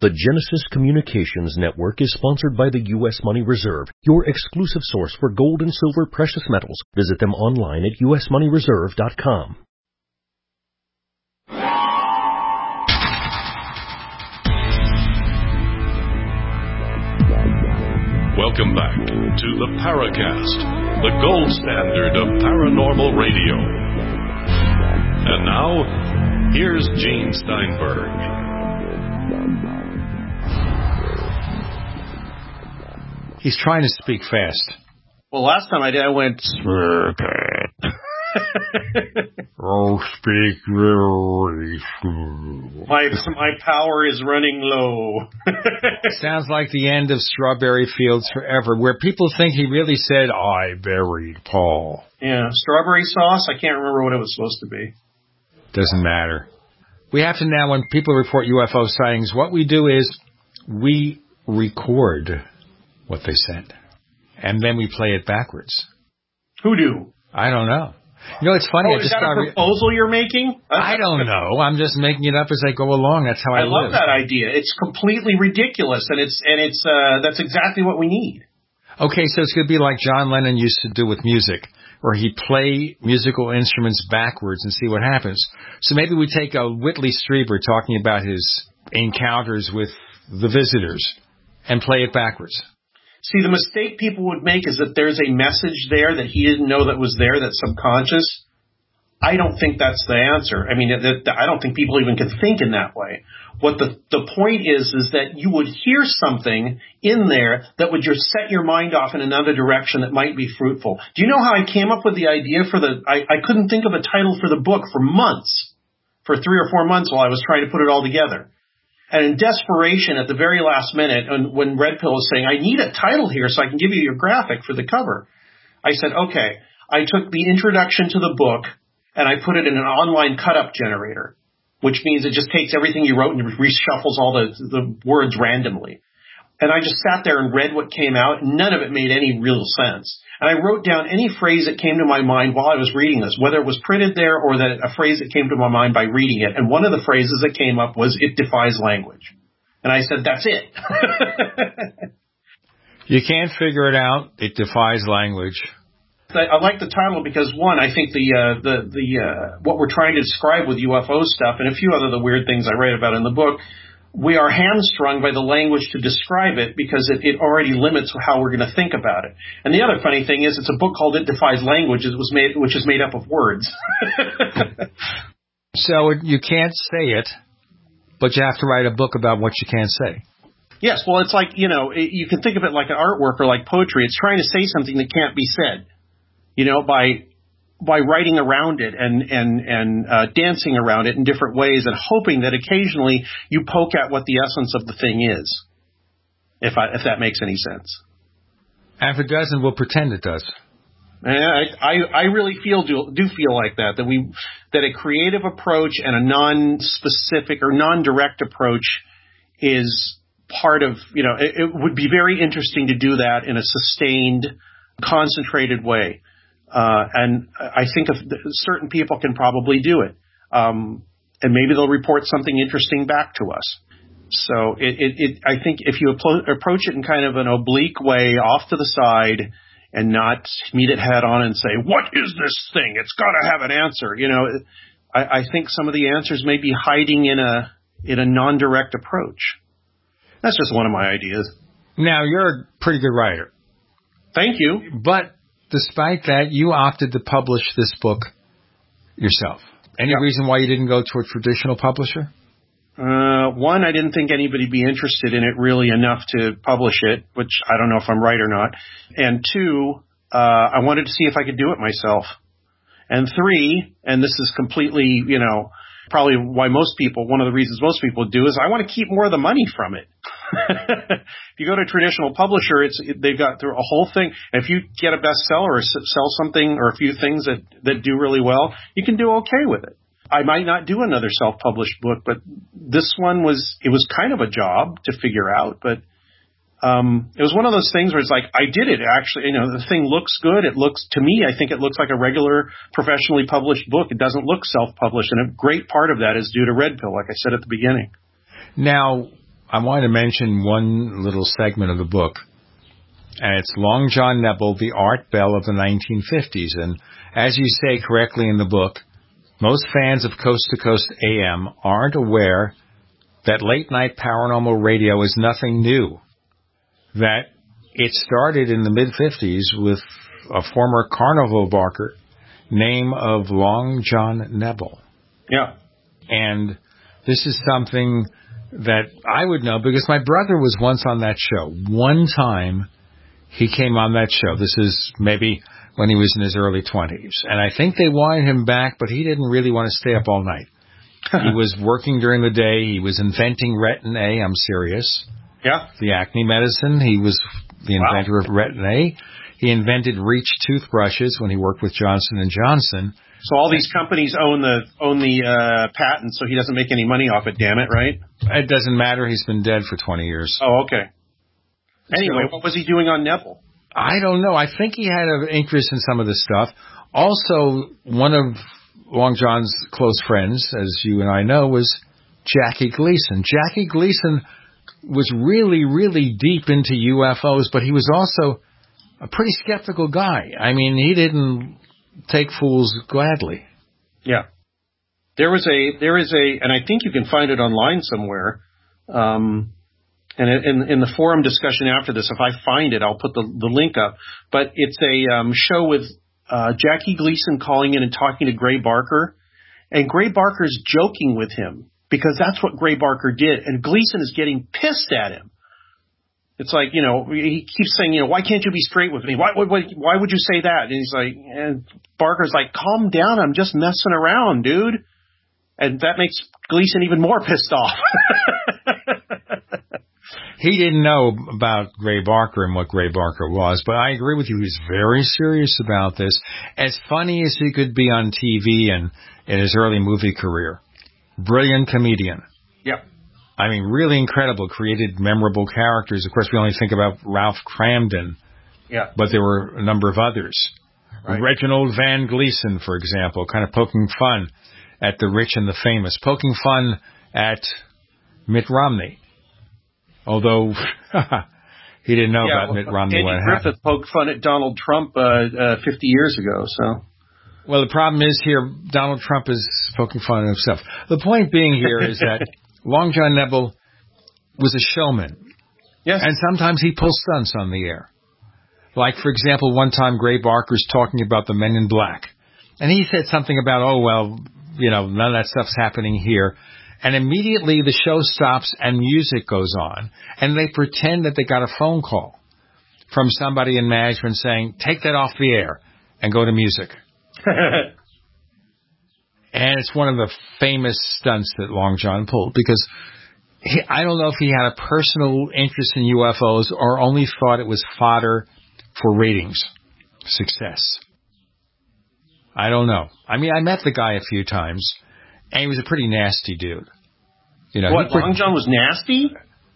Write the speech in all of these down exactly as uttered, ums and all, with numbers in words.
The Genesis Communications Network is sponsored by the U S Money Reserve, your exclusive source for gold and silver precious metals. Visit them online at u s money reserve dot com. Welcome back to the Paracast, the gold standard of paranormal radio. And now, here's Gene Steinberg. He's trying to speak fast. Well, last time I did, I went... Oh, speak very slow. My, my power is running low. Sounds like the end of Strawberry Fields Forever, where people think he really said, I buried Paul. Yeah, strawberry sauce? I can't remember what it was supposed to be. Doesn't matter. We have to now, when people report U F O sightings, what we do is we record what they said, and then we play it backwards. Who do? I don't know. You know, it's funny. Oh, I is just that a started... proposal you're making? I don't know. I'm just making it up as I go along. That's how I, I live. I love that idea. It's completely ridiculous, and it's and it's uh, that's exactly what we need. Okay, so it's going to be like John Lennon used to do with music, where he'd play musical instruments backwards and see what happens. So maybe we take a Whitley Strieber talking about his encounters with the visitors and play it backwards. See, the mistake people would make is that there's a message there that he didn't know that was there, that's subconscious. I don't think that's the answer. I mean, that, that, I don't think people even can think in that way. What the, the point is, is that you would hear something in there that would just set your mind off in another direction that might be fruitful. Do you know how I came up with the idea for the, I, I couldn't think of a title for the book for months, for three or four months while I was trying to put it all together. And in desperation, at the very last minute, and when Red Pill was saying, I need a title here so I can give you your graphic for the cover, I said, okay. I took the introduction to the book, and I put it in an online cut-up generator, which means it just takes everything you wrote and reshuffles all the, the words randomly. And I just sat there and read what came out, and none of it made any real sense. And I wrote down any phrase that came to my mind while I was reading this, whether it was printed there or that a phrase that came to my mind by reading it. And one of the phrases that came up was, it defies language. And I said, that's it. You can't figure it out. It defies language. I like the title because, one, I think the uh, the the uh, what we're trying to describe with U F O stuff and a few other the weird things I write about in the book, we are hamstrung by the language to describe it because it, it already limits how we're going to think about it. And the other funny thing is, it's a book called It Defies Language, it was made, which is made up of words. So you can't say it, but you have to write a book about what you can't say. Yes, well, it's like, you know, it, you can think of it like an artwork or like poetry. It's trying to say something that can't be said, you know, by by writing around it and and and uh, dancing around it in different ways and hoping that occasionally you poke at what the essence of the thing is, if I, if that makes any sense. And if it doesn't, we'll pretend it does. And I, I I really feel do, do feel like that that we that a creative approach and a non-specific or non-direct approach is part of, you know, it, it would be very interesting to do that in a sustained, concentrated way. Uh, and I think if certain people can probably do it. Um, and maybe they'll report something interesting back to us. So it, it, it I think if you appro- approach it in kind of an oblique way off to the side and not meet it head on and say, what is this thing? It's got to have an answer. You know, I, I think some of the answers may be hiding in a, in a non-direct approach. That's just one of my ideas. Now, you're a pretty good writer. Thank you. But despite that, you opted to publish this book yourself. Any yeah. reason why you didn't go to a traditional publisher? Uh, one, I didn't think anybody'd be interested in it really enough to publish it, which I don't know if I'm right or not. And two, uh, I wanted to see if I could do it myself. And three, and this is completely, you know, probably why most people, one of the reasons most people do is I want to keep more of the money from it. If you go to a traditional publisher, it's they've got through a whole thing. And if you get a bestseller or sell something or a few things that, that do really well, you can do okay with it. I might not do another self-published book, but this one was, it was kind of a job to figure out, but um, it was one of those things where it's like, I did it actually, you know, the thing looks good. It looks, to me, I think it looks like a regular professionally published book. It doesn't look self-published. And a great part of that is due to Red Pill, like I said at the beginning. Now, I want to mention one little segment of the book, and it's Long John Nebel, the Art Bell of the nineteen fifties. And as you say correctly in the book, most fans of Coast to Coast A M aren't aware that late-night paranormal radio is nothing new, that it started in the mid-fifties with a former carnival barker name of Long John Nebel. Yeah. And this is something that I would know because my brother was once on that show. One time he came on that show. This is maybe when he was in his early twenties. And I think they wanted him back, but he didn't really want to stay up all night. He was working during the day. He was inventing Retin A. I'm serious. Yeah. The acne medicine. He was the inventor wow. of Retin A. He invented Reach toothbrushes when he worked with Johnson and Johnson. So all these companies own the own the uh, patent, so he doesn't make any money off it. Damn it, right? It doesn't matter. He's been dead for twenty years. Oh, okay. Anyway, so, what was he doing on Nebel? I don't know. I think he had an interest in some of this stuff. Also, one of Long John's close friends, as you and I know, was Jackie Gleason. Jackie Gleason was really, really deep into U F Os, but he was also a pretty skeptical guy. I mean, he didn't take fools gladly. Yeah. There was a, there is a, and I think you can find it online somewhere. Um, and in, in the forum discussion after this, if I find it, I'll put the, the link up. But it's a um, show with uh, Jackie Gleason calling in and talking to Gray Barker. And Gray Barker's joking with him because that's what Gray Barker did. And Gleason is getting pissed at him. It's like, you know, he keeps saying, you know, why can't you be straight with me? Why, why, why would you say that? And he's like, and Barker's like, calm down. I'm just messing around, dude. And that makes Gleason even more pissed off. He didn't know about Gray Barker and what Gray Barker was, but I agree with you. He's very serious about this. As funny as he could be on T V and in his early movie career. Brilliant comedian. Yep. I mean, really incredible, created memorable characters. Of course, we only think about Ralph Cramden. Yeah. But there were a number of others. Right. Reginald Van Gleason, for example, kind of poking fun at the rich and the famous, poking fun at Mitt Romney. Although he didn't know yeah, about well, Mitt Romney Andy when it Griffith happened. poked fun at Donald Trump uh, uh, fifty years ago. So, well, the problem is here, Donald Trump is poking fun at himself. The point being here is that Long John Nebel was a showman. Yes. And sometimes he pulls stunts on the air. Like, for example, one time Gray Barker's talking about the Men in Black. And he said something about, oh, well, you know, none of that stuff's happening here. And immediately the show stops and music goes on. And they pretend that they got a phone call from somebody in management saying, take that off the air and go to music. And it's one of the famous stunts that Long John pulled because he, I don't know if he had a personal interest in U F Os or only thought it was fodder for ratings success. I don't know. I mean, I met the guy a few times, and he was a pretty nasty dude. You know, what, Long John was nasty?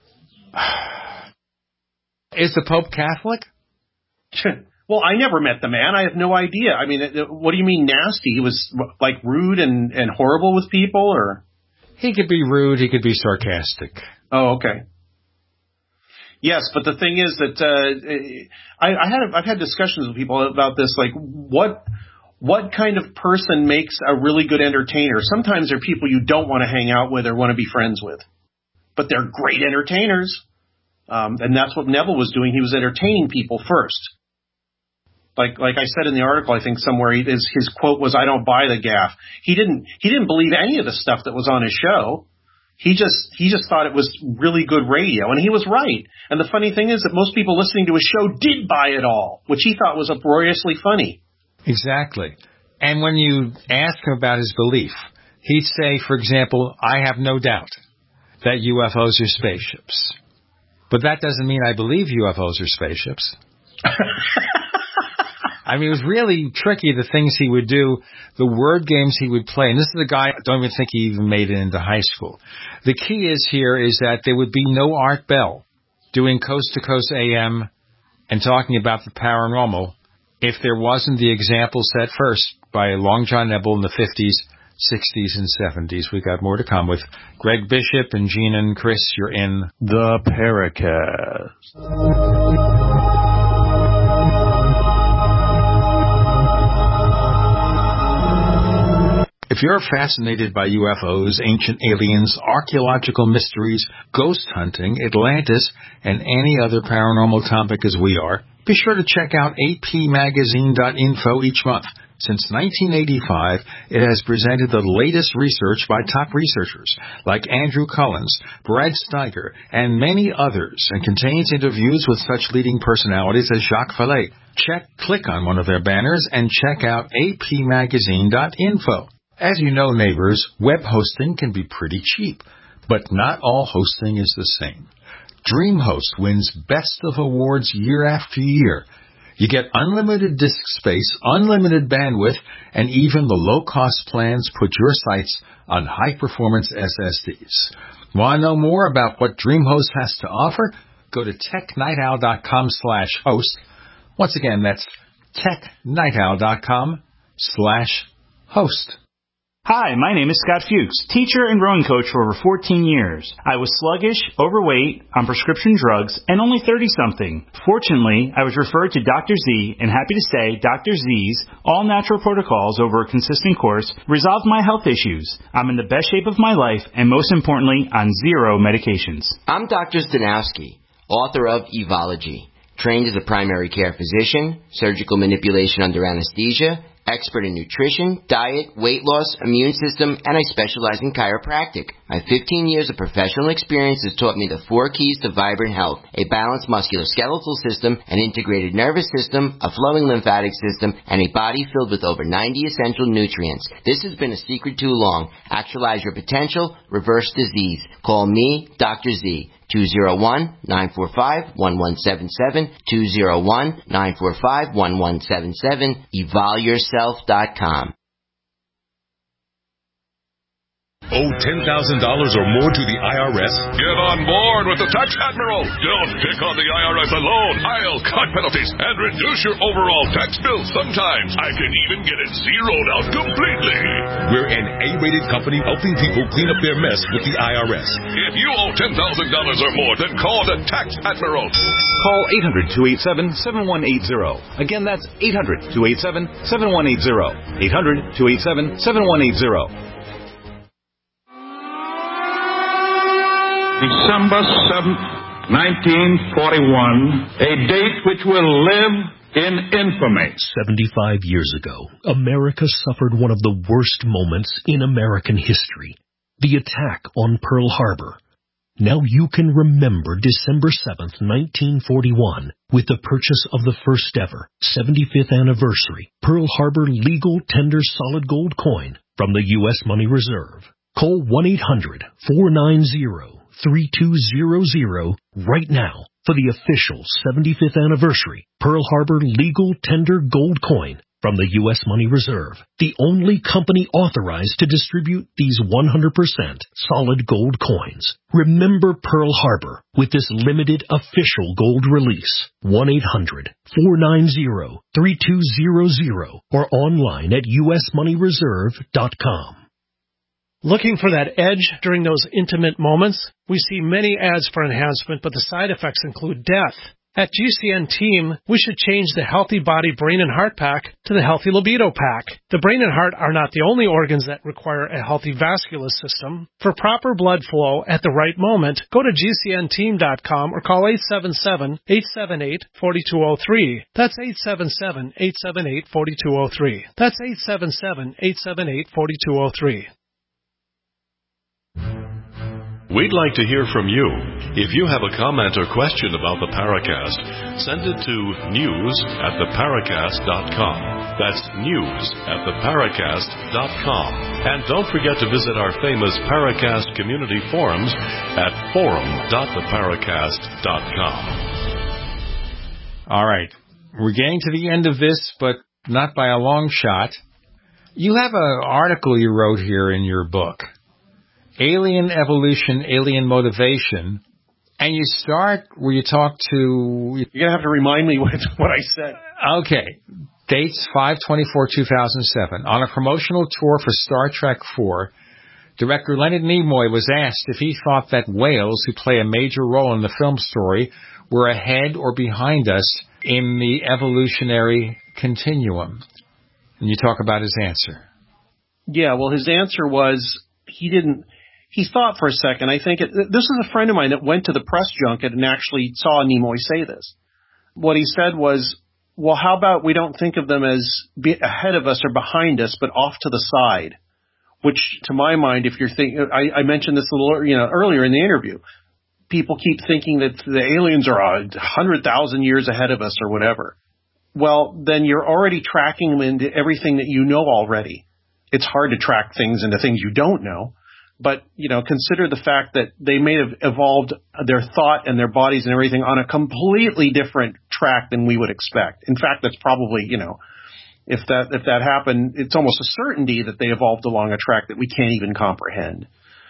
Is the Pope Catholic? Well, I never met the man. I have no idea. I mean, what do you mean nasty? He was, like, rude and, and horrible with people, or? He could be rude. He could be sarcastic. Oh, okay. Yes, but the thing is that uh, I, I had I've had discussions with people about this. Like, what what kind of person makes a really good entertainer? Sometimes they're people you don't want to hang out with or want to be friends with, but they're great entertainers, um, and that's what Nebel was doing. He was entertaining people first. Like like I said in the article, I think somewhere he, his his quote was, "I don't buy the gaff." He didn't he didn't believe any of the stuff that was on his show. He just he just thought it was really good radio, and he was right. And the funny thing is that most people listening to his show did buy it all, which he thought was uproariously funny. Exactly. And when you ask him about his belief, he'd say, for example, I have no doubt that U F Os are spaceships. But that doesn't mean I believe U F Os are spaceships. I mean, it was really tricky, the things he would do, the word games he would play. And this is a guy, I don't even think he even made it into high school. The key is here is that there would be no Art Bell doing Coast to Coast A M and talking about the paranormal if there wasn't the example set first by Long John Nebel in the fifties sixties and seventies. We got more to come with Greg Bishop and Gene and Chris. You're in the Paracast. If you're fascinated by U F Os, ancient aliens, archaeological mysteries, ghost hunting, Atlantis, and any other paranormal topic as we are, be sure to check out A P magazine dot info each month. Since nineteen eighty-five, it has presented the latest research by top researchers like Andrew Collins, Brad Steiger, and many others, and contains interviews with such leading personalities as Jacques Vallée. Check, click on one of their banners and check out A P magazine dot info. As you know, neighbors, web hosting can be pretty cheap, but not all hosting is the same. DreamHost wins Best of Awards year after year. You get unlimited disk space, unlimited bandwidth, and even the low-cost plans put your sites on high-performance S S Ds. Want to know more about what DreamHost has to offer? Go to tech night owl dot com slash host. Once again, that's tech night owl dot com slash host. Hi, my name is Scott Fuchs, teacher and rowing coach for over fourteen years. I was sluggish, overweight, on prescription drugs, and only thirty-something. Fortunately, I was referred to Doctor Z, and happy to say Doctor Z's all-natural protocols over a consistent course resolved my health issues. I'm in the best shape of my life, and most importantly, on zero medications. I'm Doctor Stanowski, author of Evology, trained as a primary care physician, surgical manipulation under anesthesia, expert in nutrition, diet, weight loss, immune system, and I specialize in chiropractic. My fifteen years of professional experience has taught me the four keys to vibrant health: a balanced musculoskeletal system, an integrated nervous system, a flowing lymphatic system, and a body filled with over ninety essential nutrients. This has been a secret too long. Actualize your potential, reverse disease. Call me, Doctor Z. two oh one, nine four five, one one seven seven, two oh one, nine four five, one one seven seven, evol yourself dot com. Owe ten thousand dollars or more to the I R S? Get on board with the Tax Admiral. Don't pick on the I R S alone. I'll cut penalties and reduce your overall tax bill. Sometimes I can even get it zeroed out completely. We're an A-rated company helping people clean up their mess with the I R S. If you owe ten thousand dollars or more, then call the Tax Admiral. Call eight hundred, two eight seven, seven one eight zero. Again, that's eight hundred, two eight seven, seven one eight zero. eight hundred, two eight seven, seven one eight zero. December seventh, nineteen forty-one, a date which will live in infamy. seventy-five years ago, America suffered one of the worst moments in American history, the attack on Pearl Harbor. Now you can remember December seventh, nineteen forty-one, with the purchase of the first ever seventy-fifth anniversary Pearl Harbor legal tender solid gold coin from the U S Money Reserve. Call one eight hundred, four nine zero, three two zero zero right now for the official seventy-fifth anniversary Pearl Harbor legal tender gold coin from the U S Money Reserve, the only company authorized to distribute these one hundred percent solid gold coins. Remember Pearl Harbor with this limited official gold release. one eight hundred, four nine zero, three two zero zero or online at U S money reserve dot com. Looking for that edge during those intimate moments? We see many ads for enhancement, but the side effects include death. At G C N Team, we should change the Healthy Body Brain and Heart Pack to the Healthy Libido Pack. The brain and heart are not the only organs that require a healthy vascular system. For proper blood flow at the right moment, go to G C N team dot com or call eight seven seven, eight seven eight, four two zero three. That's eight seven seven, eight seven eight, four two zero three. That's eight seven seven, eight seven eight, four two zero three. We'd like to hear from you. If you have a comment or question about the Paracast, send it to news at the paracast dot com. That's news at the paracast dot com. And don't forget to visit our famous Paracast community forums at forum dot the paracast dot com. All right. We're getting to the end of this, but not by a long shot. You have an article you wrote here in your book, Alien Evolution, Alien Motivation, and you start where you talk to... You're going to have to remind me what, what I said. Okay. Dates five twenty-four two thousand seven. On a promotional tour for Star Trek four, director Leonard Nimoy was asked if he thought that whales, who play a major role in the film story, were ahead or behind us in the evolutionary continuum. And you talk about his answer. Yeah, well, his answer was he didn't, he thought for a second. I think it, this is a friend of mine that went to the press junket and actually saw Nimoy say this. What he said was, well, how about we don't think of them as be ahead of us or behind us, but off to the side, which to my mind, if you're thinking, I, I mentioned this a little, you know, earlier in the interview, people keep thinking that the aliens are a hundred thousand years ahead of us or whatever. Well, then you're already tracking them into everything that you know already. It's hard to track things into things you don't know. But, you know, consider the fact that they may have evolved their thought and their bodies and everything on a completely different track than we would expect. In fact, that's probably, you know, if that if that happened, it's almost a certainty that they evolved along a track that we can't even comprehend.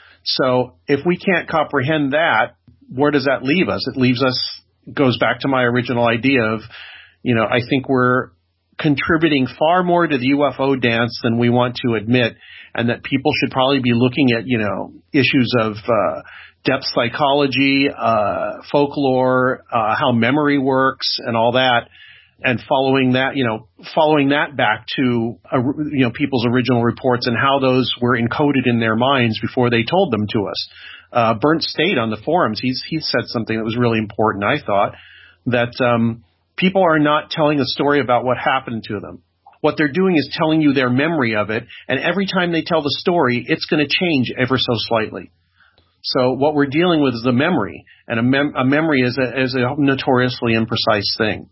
So if we can't comprehend that, where does that leave us? It leaves us, goes back to my original idea of, you know, I think we're contributing far more to the U F O dance than we want to admit, and that people should probably be looking at, you know, issues of uh, depth psychology, uh, folklore, uh, how memory works and all that, and following that, you know, following that back to, uh, you know, people's original reports and how those were encoded in their minds before they told them to us. Uh, Burnt State on the forums, he's, he said something that was really important, I thought, that, um, people are not telling a story about what happened to them. What they're doing is telling you their memory of it, and every time they tell the story, it's going to change ever so slightly. So what we're dealing with is a memory, and a, mem- a memory is a, is a notoriously imprecise thing.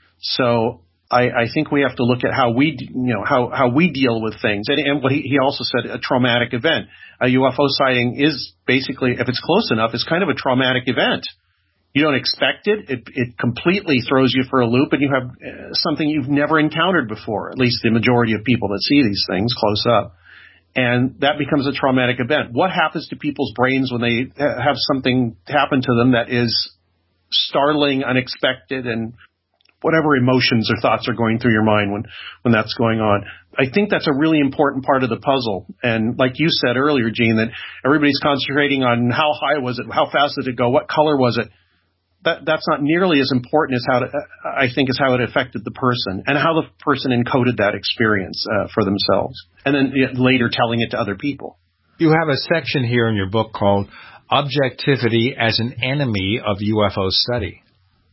So I, I think we have to look at how we, you know, how, how we deal with things. And, and what he, he also said, a traumatic event. A U F O sighting is basically, if it's close enough, it's kind of a traumatic event. You don't expect it. It, it completely throws you for a loop, and you have uh, something you've never encountered before, at least the majority of people that see these things close up. And that becomes a traumatic event. What happens to people's brains when they have something happen to them that is startling, unexpected, and whatever emotions or thoughts are going through your mind when, when that's going on? I think that's a really important part of the puzzle. And like you said earlier, Gene, that everybody's concentrating on how high was it, how fast did it go, what color was it? That, that's not nearly as important as how to, I think, as how it affected the person and how the person encoded that experience uh, for themselves, and then you know, later telling it to other people. You have a section here in your book called Objectivity as an Enemy of U F O Study.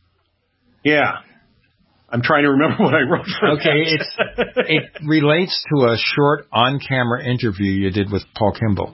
Yeah. I'm trying to remember what I wrote for Okay, that. it's, it relates to a short on-camera interview you did with Paul Kimball.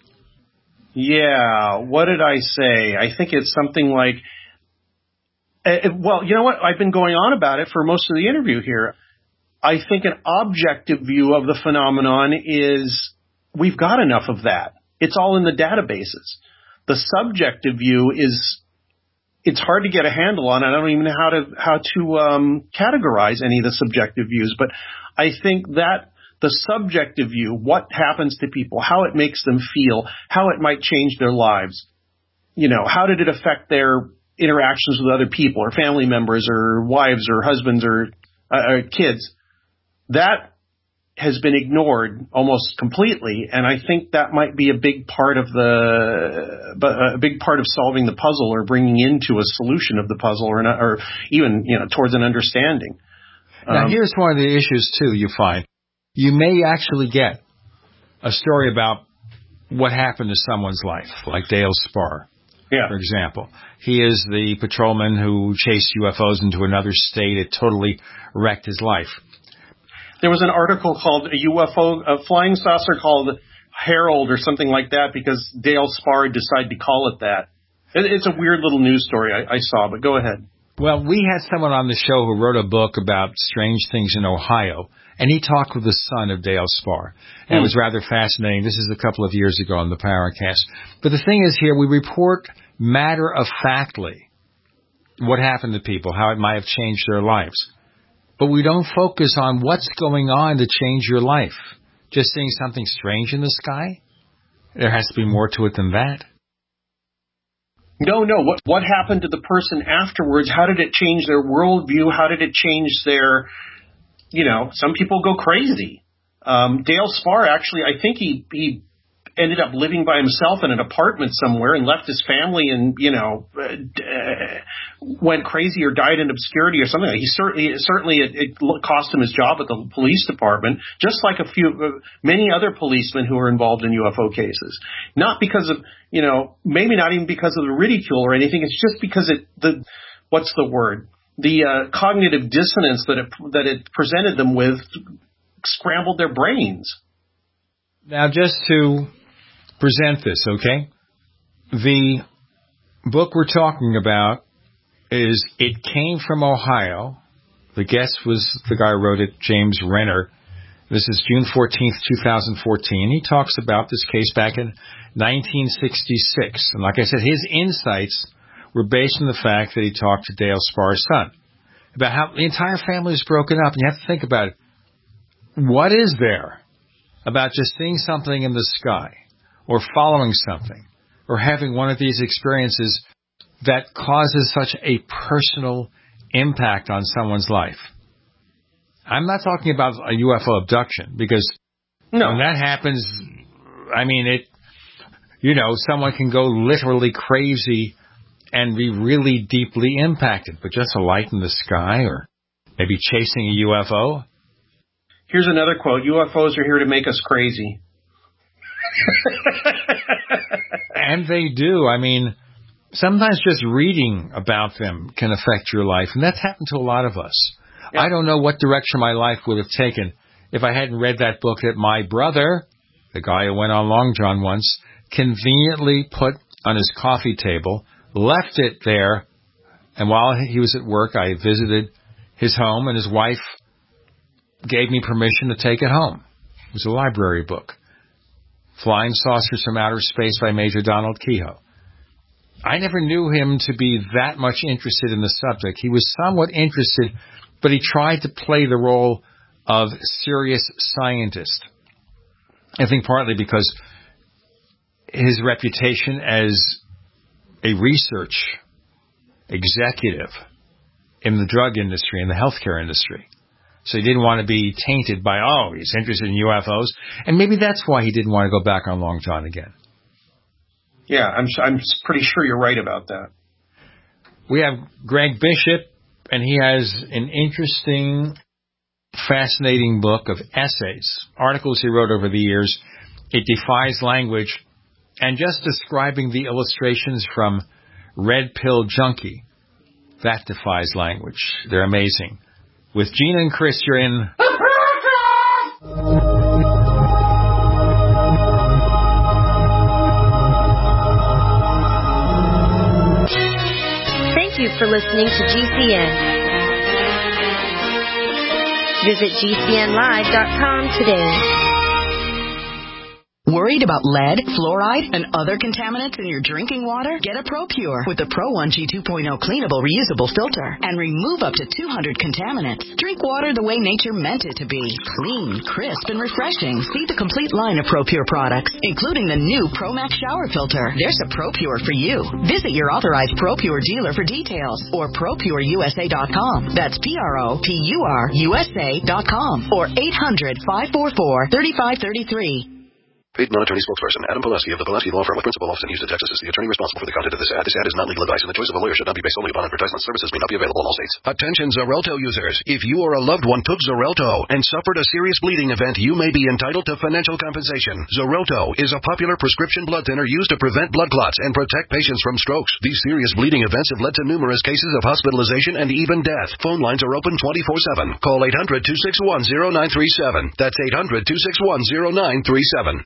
Yeah. What did I say? I think it's something like, Uh, well, you know what? I've been going on about it for most of the interview here. I think an objective view of the phenomenon is we've got enough of that. It's all in the databases. The subjective view is it's hard to get a handle on. I don't even know how to how to um, categorize any of the subjective views. But I think that the subjective view, what happens to people, how it makes them feel, how it might change their lives, you know, how did it affect their interactions with other people or family members or wives or husbands or, uh, or kids, that has been ignored almost completely. And I think that might be a big part of the, a big part of solving the puzzle or bringing into a solution of the puzzle or, not, or even, you know, towards an understanding. Now, Um, here's one of the issues, too, you find. You may actually get a story about what happened to someone's life, like Dale Spar. Yeah. For example, he is the patrolman who chased U F Os into another state. It totally wrecked his life. There was an article called a U F O, a flying saucer called Harold or something like that because Dale Spar decided to call it that. It, it's a weird little news story I, I saw, but go ahead. Well, we had someone on the show who wrote a book about strange things in Ohio, and he talked with the son of Dale Spar. And mm. It was rather fascinating. This is a couple of years ago on the Paracast. But the thing is here, we report matter-of-factly what happened to people, how it might have changed their lives. But we don't focus on what's going on to change your life. Just seeing something strange in the sky? There has to be more to it than that. No, no. What what happened to the person afterwards? How did it change their worldview? How did it change their you know, some people go crazy. Um, Dale Spar, actually, I think he, he ended up living by himself in an apartment somewhere and left his family and, you know, uh, went crazy or died in obscurity or something. He certainly, certainly it, it cost him his job at the police department, just like a few, uh, many other policemen who are involved in U F O cases. Not because of, you know, maybe not even because of the ridicule or anything. It's just because it, the, what's the word? The uh, cognitive dissonance that it, that it presented them with scrambled their brains. Now, just to present this, okay? The book we're talking about is It Came from Ohio. The guest was the guy who wrote it, James Renner. This is June fourteenth, twenty fourteen. He talks about this case back in nineteen sixty-six. And like I said, his insights were based on the fact that he talked to Dale Spar's son about how the entire family is broken up. And you have to think about it. What is there about just seeing something in the sky or following something or having one of these experiences that causes such a personal impact on someone's life? I'm not talking about a U F O abduction, because no. when that happens, I mean, it, you know, someone can go literally crazy and be really deeply impacted. But just a light in the sky or maybe chasing a U F O? Here's another quote. U F Os are here to make us crazy. And they do. I mean, sometimes just reading about them can affect your life. And that's happened to a lot of us. Yeah. I don't know what direction my life would have taken if I hadn't read that book that my brother, the guy who went on Long John once, conveniently put on his coffee table, left it there, and while he was at work, I visited his home, and his wife gave me permission to take it home. It was a library book. Flying Saucers from Outer Space by Major Donald Kehoe. I never knew him to be that much interested in the subject. He was somewhat interested, but he tried to play the role of serious scientist. I think partly because his reputation as a research executive in the drug industry, in the healthcare industry. So he didn't want to be tainted by, oh, he's interested in U F Os. And maybe that's why he didn't want to go back on Long John again. Yeah, I'm I'm pretty sure you're right about that. We have Greg Bishop, and he has an interesting, fascinating book of essays, articles he wrote over the years. It defies language, and just describing the illustrations from Red Pill Junkie, that defies language. They're amazing. With Gina and Chris, you're in... Thank you for listening to G C N. Visit G C N live dot com today. Worried about lead, fluoride, and other contaminants in your drinking water? Get a ProPure with the Pro one G two point oh cleanable reusable filter and remove up to two hundred contaminants. Drink water the way nature meant it to be. Clean, crisp, and refreshing. See the complete line of ProPure products, including the new ProMax shower filter. There's a ProPure for you. Visit your authorized ProPure dealer for details or Pro Pure U S A dot com. That's P R O P U R U S A dot com or eight hundred, five four four, three five three three. Paid non-attorney spokesperson Adam Pileski of the Pileski Law Firm with principal office in Houston, Texas is the attorney responsible for the content of this ad. This ad is not legal advice, and the choice of a lawyer should not be based solely upon advertisement. Services may not be available in all states. Attention Xarelto users. If you or a loved one took Xarelto and suffered a serious bleeding event, you may be entitled to financial compensation. Xarelto is a popular prescription blood thinner used to prevent blood clots and protect patients from strokes. These serious bleeding events have led to numerous cases of hospitalization and even death. Phone lines are open twenty-four seven. Call eight hundred, two six one, zero nine three seven. That's eight hundred, two six one, zero nine three seven.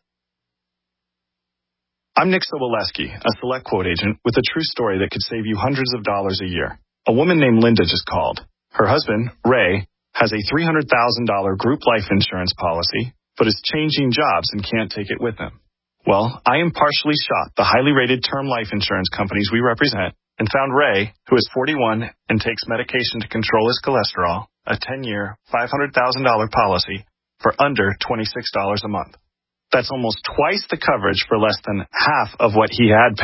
I'm Nick Soboleski, a select quote agent with a true story that could save you hundreds of dollars a year. A woman named Linda just called. Her husband, Ray, has a three hundred thousand dollars group life insurance policy, but is changing jobs and can't take it with him. Well, I impartially shot the highly rated term life insurance companies we represent and found Ray, who is forty-one and takes medication to control his cholesterol, a ten-year, five hundred thousand dollars policy for under twenty-six dollars a month. That's almost twice the coverage for less than half of what he had paid.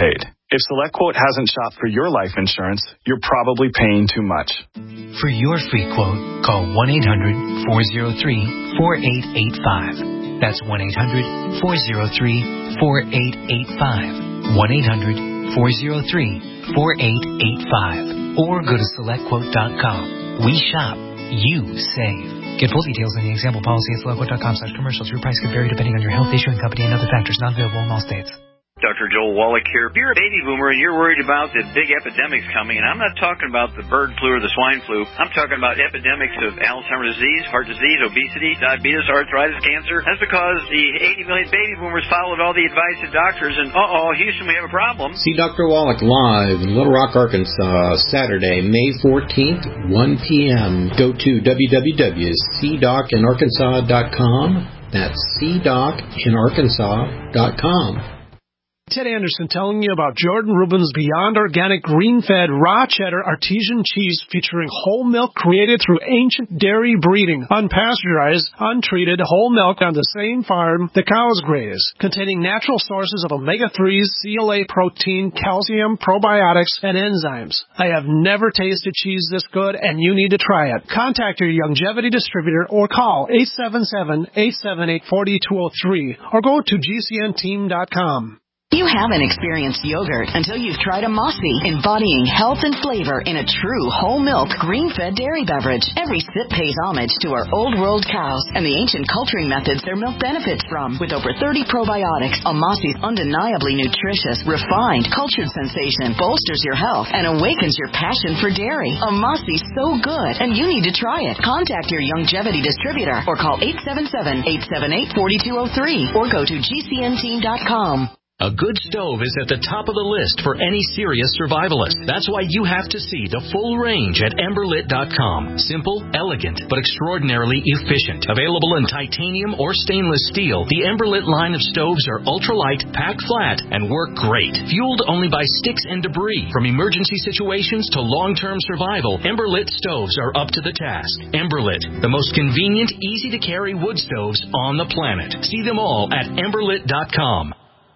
If SelectQuote hasn't shopped for your life insurance, you're probably paying too much. For your free quote, call one eight hundred four oh three four eight eight five. That's one eight hundred four oh three four eight eight five. one eight hundred four oh three four eight eight five. Or go to select quote dot com. We shop, you save. Get full details in the example policy at select quote dot com slash commercials. Your price could vary depending on your health, issuing company, and other factors not available in all states. Doctor Joel Wallach here. If you're a baby boomer and you're worried about the big epidemics coming, and I'm not talking about the bird flu or the swine flu, I'm talking about epidemics of Alzheimer's disease, heart disease, obesity, diabetes, arthritis, cancer. That's because the eighty million baby boomers followed all the advice of doctors, and uh-oh, Houston, we have a problem. See Doctor Wallach live in Little Rock, Arkansas, Saturday, May fourteenth, one p.m. Go to w w w dot c doc in arkansas dot com. That's c doc in arkansas dot com. Ted Anderson telling you about Jordan Rubin's Beyond Organic Green-Fed Raw Cheddar Artesian Cheese featuring whole milk created through ancient dairy breeding, unpasteurized, untreated whole milk on the same farm the cows graze, containing natural sources of omega threes, C L A protein, calcium, probiotics, and enzymes. I have never tasted cheese this good, and you need to try it. Contact your Youngevity distributor or call eight seven seven, eight seven eight, four two zero three or go to g c n team dot com. You haven't experienced yogurt until you've tried Amasi, embodying health and flavor in a true whole milk, green-fed dairy beverage. Every sip pays homage to our old world cows and the ancient culturing methods their milk benefits from. With over thirty probiotics, Amasi's undeniably nutritious, refined, cultured sensation bolsters your health and awakens your passion for dairy. Amasi's so good, and you need to try it. Contact your Youngevity distributor or call eight seven seven, eight seven eight, four two zero three or go to g c n team dot com. A good stove is at the top of the list for any serious survivalist. That's why you have to see the full range at emberlit dot com. Simple, elegant, but extraordinarily efficient. Available in titanium or stainless steel, the Emberlit line of stoves are ultralight, pack flat, and work great. Fueled only by sticks and debris. From emergency situations to long-term survival, Emberlit stoves are up to the task. Emberlit, the most convenient, easy-to-carry wood stoves on the planet. See them all at emberlit dot com.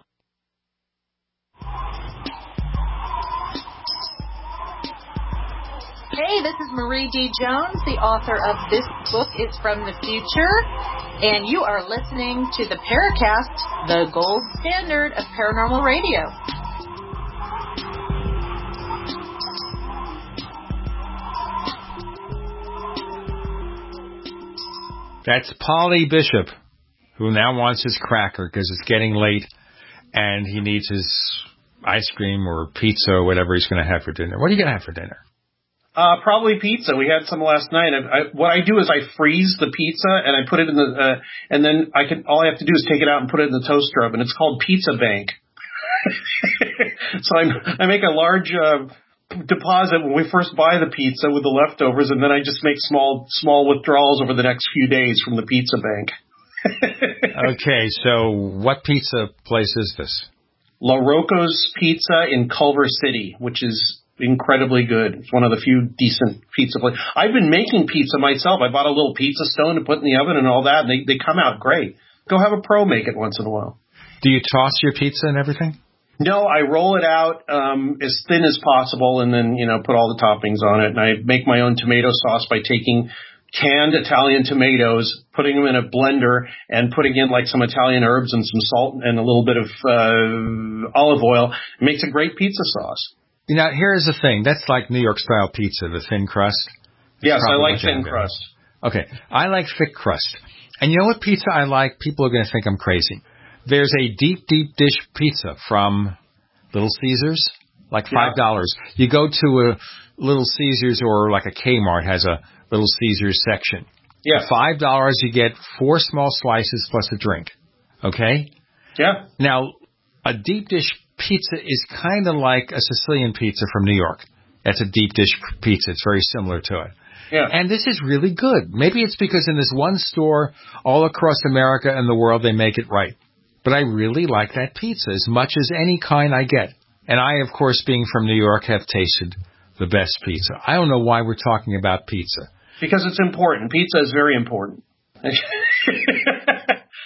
Hey, this is Marie D. Jones, the author of This Book is from the Future, and you are listening to the Paracast, the gold standard of paranormal radio. That's Polly Bishop, who now wants his cracker because it's getting late, and he needs his ice cream or pizza or whatever he's going to have for dinner. What are you going to have for dinner? Uh, probably pizza. We had some last night. I, I, what I do is I freeze the pizza and I put it in the, uh, and then I can, all I have to do is take it out and put it in the toaster oven. It's called Pizza Bank. So I, I make a large, uh, deposit when we first buy the pizza with the leftovers, and then I just make small, small withdrawals over the next few days from the Pizza Bank. Okay. So what pizza place is this? La Rocco's Pizza in Culver City, which is incredibly good. It's one of the few decent pizza places. I've been making pizza myself. I bought a little pizza stone to put in the oven and all that, and they, they come out great. Go have a pro make it once in a while. Do you toss your pizza and everything? No, I roll it out um, as thin as possible and then, you know, put all the toppings on it. And I make my own tomato sauce by taking canned Italian tomatoes, putting them in a blender, and putting in like some Italian herbs and some salt and a little bit of uh, olive oil. It makes a great pizza sauce. Now, here's the thing. That's like New York-style pizza, the thin crust. That's yes, I like thin crust. Okay. I like thick crust. And you know what pizza I like? People are going to think I'm crazy. There's a deep, deep dish pizza from Little Caesars, like five dollars. Yeah. You go to a Little Caesars or like a Kmart has a Little Caesars section. Yeah. For five dollars, you get four small slices plus a drink. Okay? Yeah. Now, a deep dish pizza is kind of like a Sicilian pizza from New York. That's a deep dish pizza. It's very similar to it. Yeah. And this is really good. Maybe it's because in this one store all across America and the world, they make it right. But I really like that pizza as much as any kind I get. And I, of course, being from New York, have tasted the best pizza. I don't know why we're talking about pizza. Because it's important. Pizza is very important.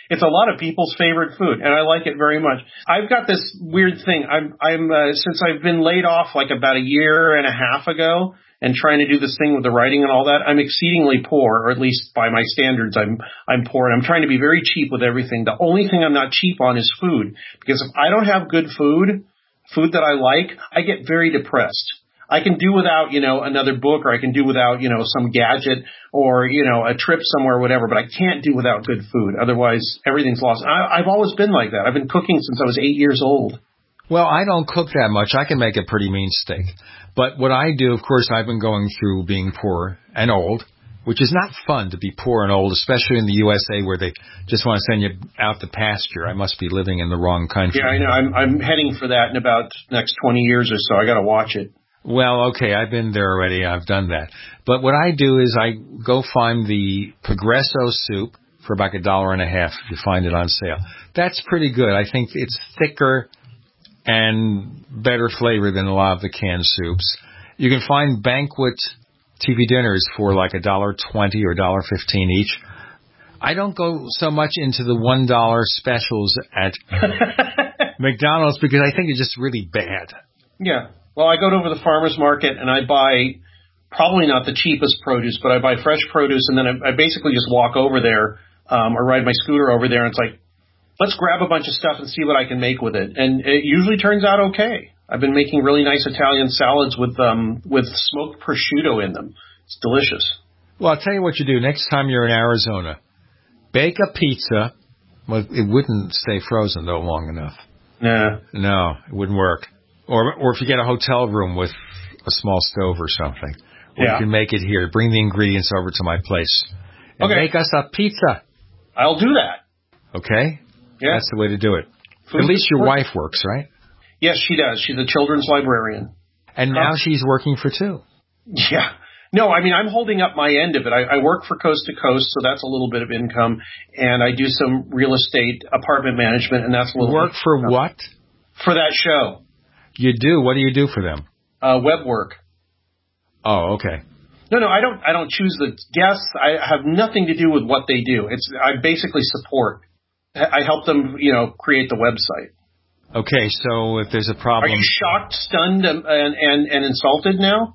it's a lot of people's favorite food, and I like it very much. I've got this weird thing. I'm, I'm uh, since I've been laid off like about a year and a half ago, and trying to do this thing with the writing and all that, I'm exceedingly poor, or at least by my standards, I'm I'm poor, and I'm trying to be very cheap with everything. The only thing I'm not cheap on is food, because if I don't have good food, food that I like, I get very depressed. I can do without, you know, another book, or I can do without, you know, some gadget, or, you know, a trip somewhere or whatever, but I can't do without good food. Otherwise, everything's lost. I, I've always been like that. I've been cooking since I was eight years old. Well, I don't cook that much. I can make a pretty mean steak. But what I do, of course, I've been going through being poor and old, which is not fun to be poor and old, especially in the U S A where they just want to send you out to pasture. I must be living in the wrong country. Yeah, I know. I'm, I'm heading for that in about the next twenty years or so. I got to watch it. Well, okay, I've been there already. I've done that. But what I do is I go find the Progresso soup for about a dollar and a half if you find it on sale. That's pretty good. I think it's thicker and better flavor than a lot of the canned soups. You can find banquet T V dinners for like a dollar twenty or a dollar fifteen each. I don't go so much into the one dollar specials at McDonald's because I think it's just really bad. Yeah. Well, I go over to the farmer's market and I buy probably not the cheapest produce, but I buy fresh produce, and then I, I basically just walk over there um, or ride my scooter over there, and it's like, let's grab a bunch of stuff and see what I can make with it. And it usually turns out okay. I've been making really nice Italian salads with um, with smoked prosciutto in them. It's delicious. Well, I'll tell you what you do. Next time you're in Arizona, bake a pizza. Well, it wouldn't stay frozen, though, long enough. Nah. No, it wouldn't work. Or or if you get a hotel room with a small stove or something. Or yeah. You can make it here. Bring the ingredients over to my place. And okay. make us a pizza. I'll do that. Okay? Yeah. That's the way to do it. Food At least your support. wife works, right? Yes, she does. She's a children's librarian. And now she's working for two. Yeah. No, I mean, I'm holding up my end of it. I, I work for Coast to Coast, so that's a little bit of income. And I do some real estate apartment management, and that's a little Work for what? For that show. You do? What do you do for them? Uh, web work. Oh, okay. No, no, I don't. I don't choose the guests. I have nothing to do with what they do. It's I basically support. I help them, you know, create the website. Okay, so if there's a problem, are you shocked, stunned, and and, and insulted now?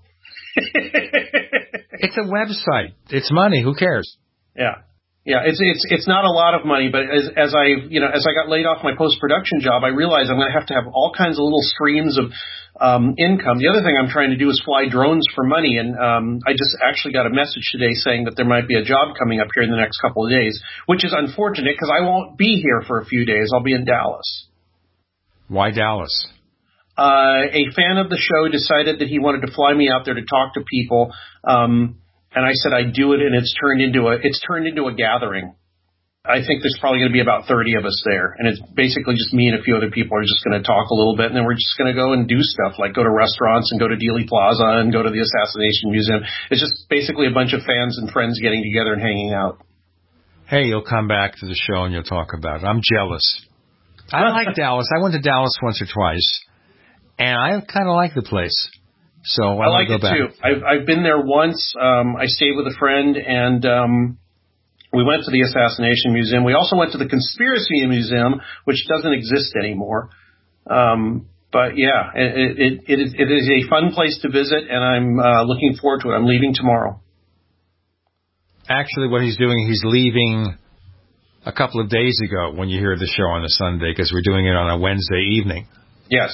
It's a website. It's money. Who cares? Yeah. Yeah, it's it's it's not a lot of money, but as as I you know as I got laid off my post production job, I realized I'm going to have to have all kinds of little streams of um, income. The other thing I'm trying to do is fly drones for money, and um, I just actually got a message today saying that there might be a job coming up here in the next couple of days, which is unfortunate because I won't be here for a few days. I'll be in Dallas. Why Dallas? Uh, a fan of the show decided that he wanted to fly me out there to talk to people. Um, And I said I'd do it, and it's turned into a it's turned into a gathering. I think there's probably going to be about thirty of us there, and it's basically just me and a few other people are just going to talk a little bit, and then we're just going to go and do stuff like go to restaurants and go to Dealey Plaza and go to the Assassination Museum. It's just basically a bunch of fans and friends getting together and hanging out. Hey, you'll come back to the show and you'll talk about it. I'm jealous. I like Dallas. I went to Dallas once or twice, and I kind of like the place. So I, I like go it back. too. I've I've been there once. Um, I stayed with a friend, and um, we went to the Assassination Museum. We also went to the Conspiracy Museum, which doesn't exist anymore. Um, but yeah, it, it it is it is a fun place to visit, and I'm uh, looking forward to it. I'm leaving tomorrow. Actually, what he's doing, he's leaving a couple of days ago when you hear the show on a Sunday because we're doing it on a Wednesday evening. Yes.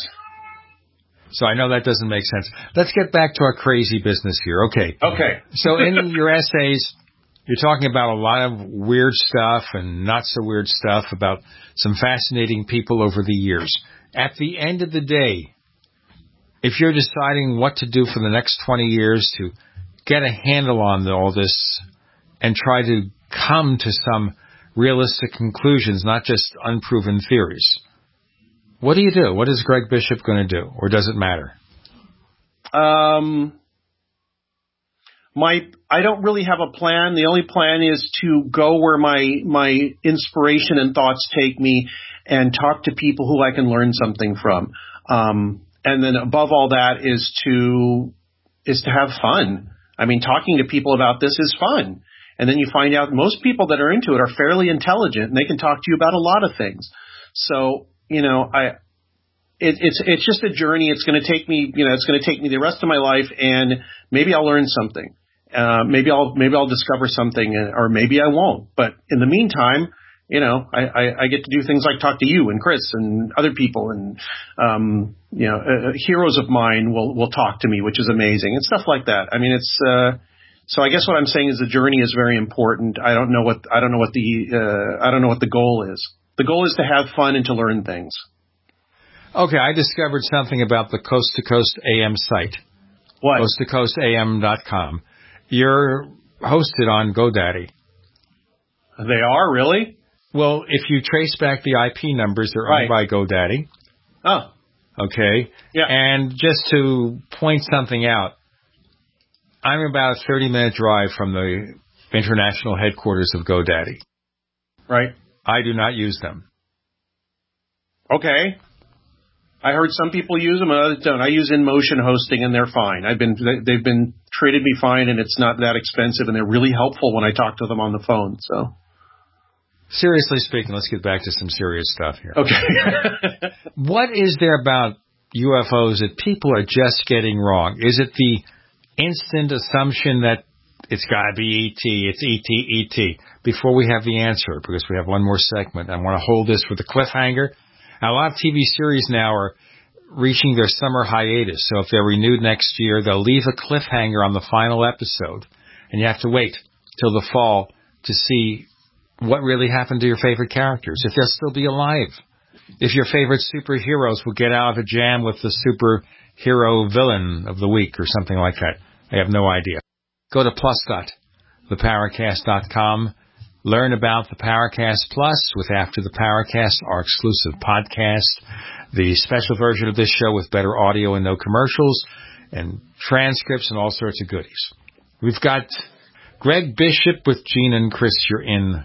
So I know that doesn't make sense. Let's get back to our crazy business here. Okay. Okay. So in your essays, you're talking about a lot of weird stuff and not so weird stuff about some fascinating people over the years. At the end of the day, if you're deciding what to do for the next twenty years to get a handle on all this and try to come to some realistic conclusions, not just unproven theories, what do you do? What is Greg Bishop going to do? Or does it matter? Um, my, I don't really have a plan. The only plan is to go where my, my inspiration and thoughts take me and talk to people who I can learn something from. Um, and then above all that is to, is to have fun. I mean, talking to people about this is fun. And then you find out most people that are into it are fairly intelligent, and they can talk to you about a lot of things. So, you know, I, it, it's, it's just a journey. It's going to take me, you know, it's going to take me the rest of my life, and maybe I'll learn something. Uh, maybe I'll, maybe I'll discover something, or maybe I won't. But in the meantime, you know, I, I, I get to do things like talk to you and Chris and other people, and, um, you know, uh, heroes of mine will, will talk to me, which is amazing, and stuff like that. I mean, it's, uh, so I guess what I'm saying is the journey is very important. I don't know what, I don't know what the, uh, I don't know what the goal is. The goal is to have fun and to learn things. Okay. I discovered something about the Coast to Coast A M site. What? coast to coast A M dot com. You're hosted on GoDaddy. They are, really? Well, if you trace back the I P numbers, they're owned right. by GoDaddy. Oh. Okay. Yeah. And just to point something out, I'm about a thirty-minute drive from the international headquarters of GoDaddy. Right. I do not use them. Okay. I heard some people use them and others don't. I use InMotion hosting, and they're fine. I've been they've been treated me fine, and it's not that expensive, and they're really helpful when I talk to them on the phone. So, seriously speaking, let's get back to some serious stuff here. Okay. What is there about U F Os that people are just getting wrong? Is it the instant assumption that it's got to be E T, it's E T, E T, before we have the answer, because we have one more segment. I want to hold this with a cliffhanger. Now, a lot of T V series now are reaching their summer hiatus, so if they're renewed next year, they'll leave a cliffhanger on the final episode, and you have to wait till the fall to see what really happened to your favorite characters, if they'll still be alive, if your favorite superheroes will get out of a jam with the superhero villain of the week or something like that. I have no idea. Go to plus dot the paracast dot com. Learn about the Paracast Plus with After the Paracast, our exclusive podcast, the special version of this show with better audio and no commercials, and transcripts and all sorts of goodies. We've got Greg Bishop with Gene and Chris. You're in.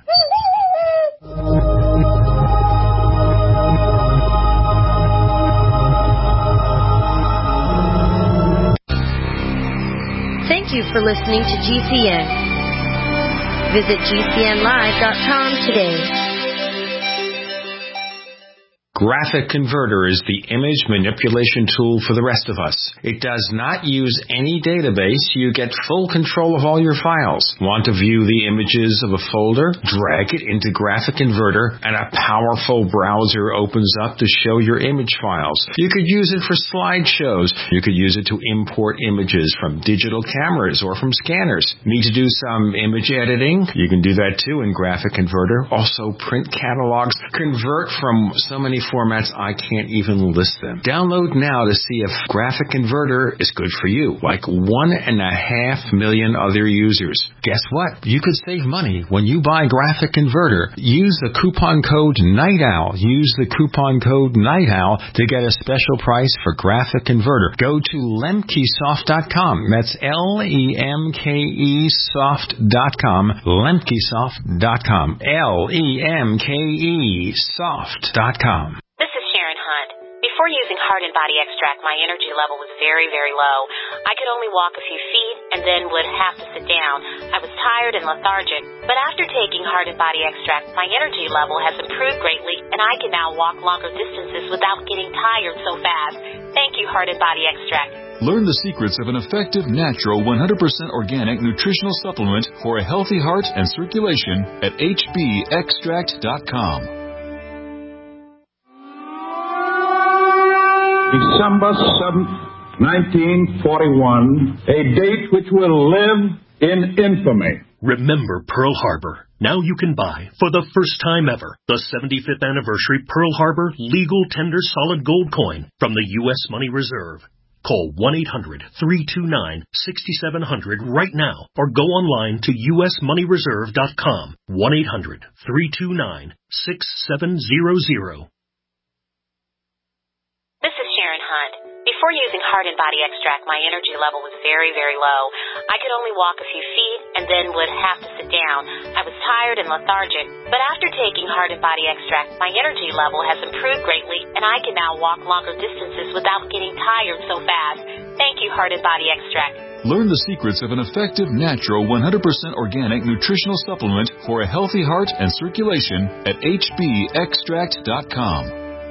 Thank you for listening to G C N. Visit G C N live dot com today. Graphic Converter is the image manipulation tool for the rest of us. It does not use any database. You get full control of all your files. Want to view the images of a folder? Drag it into Graphic Converter and a powerful browser opens up to show your image files. You could use it for slideshows. You could use it to import images from digital cameras or from scanners. Need to do some image editing? You can do that too in Graphic Converter. Also print catalogs. Convert from so many formats I can't even list them. Download now to see if Graphic Converter is good for you, like one and a half million other users. Guess what? You could save money when you buy Graphic Converter. Use the coupon code NIGHTOWL. Use the coupon code NIGHTOWL to get a special price for Graphic Converter. Go to lemkesoft dot com. That's L E M K E soft dot com. lemkesoft dot com. L E M K E soft dot com. This is Sharon Hunt. Before using Heart and Body Extract, my energy level was very, very low. I could only walk a few feet and then would have to sit down. I was tired and lethargic. But after taking Heart and Body Extract, my energy level has improved greatly, and I can now walk longer distances without getting tired so fast. Thank you, Heart and Body Extract. Learn the secrets of an effective, natural, one hundred percent organic nutritional supplement for a healthy heart and circulation at H B extract dot com. December seventh, nineteen forty-one, a date which will live in infamy. Remember Pearl Harbor. Now you can buy, for the first time ever, the seventy-fifth anniversary Pearl Harbor Legal Tender Solid Gold Coin from the U S Money Reserve. Call one eight hundred, three two nine, six seven zero zero right now or go online to U S money reserve dot com. one eight hundred, three two nine, six seven zero zero. This is Sharon Hunt. Before using Heart and Body Extract, my energy level was very, very low. I could only walk a few feet and then would have to sit down. I was tired and lethargic. But after taking Heart and Body Extract, my energy level has improved greatly, and I can now walk longer distances without getting tired so fast. Thank you, Heart and Body Extract. Learn the secrets of an effective, natural, one hundred percent organic nutritional supplement for a healthy heart and circulation at H B extract dot com.